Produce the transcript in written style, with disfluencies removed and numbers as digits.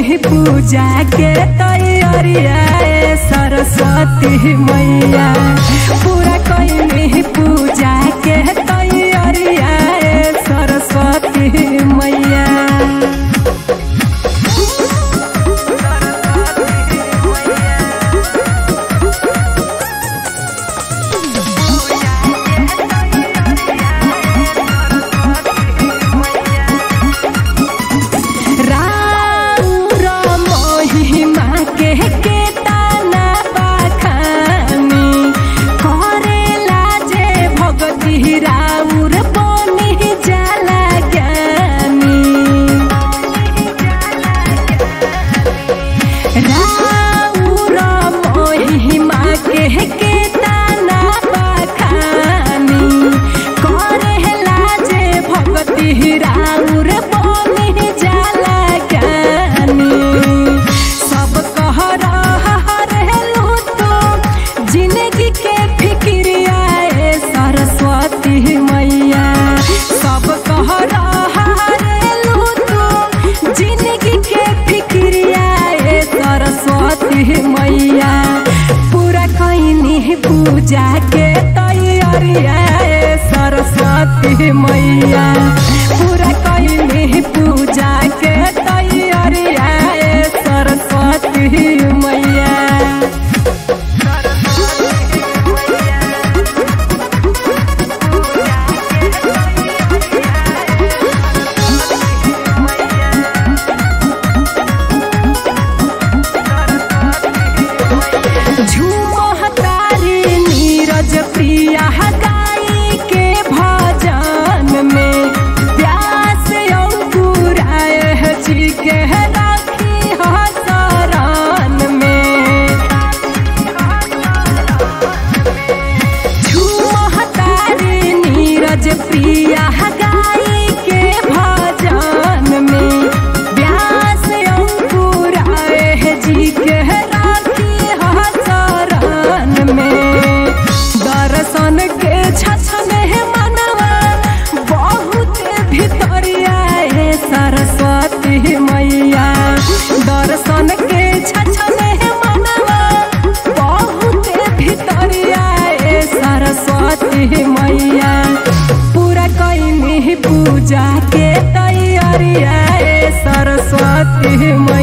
कैनी पूजा के तैयारिया सरस्वती मैया पूरा कैनी पूजा के तैयारिया सरस्वती मैया। मैया पूरा कैनी पूजा के तैयारिया सरस्वती मैया पूरा कैनी पूजा के तैयारिया सरस्वती मैया। प्रिया गाई के भजन में प्यास अंकुराए जी के राखी शरण में झूमतारी नीरज प्रिया गाई के भजन में प्यास अंकुराए जी के राखी शरण में। दर्शन के छछन मनवा बहुत भितरिया सरस्वती मैया दर्शन के छछन मनवा बहुत भितरिया सरस्वती मैया पूरा कैनी पूजा के तैयारिया सरस्वती।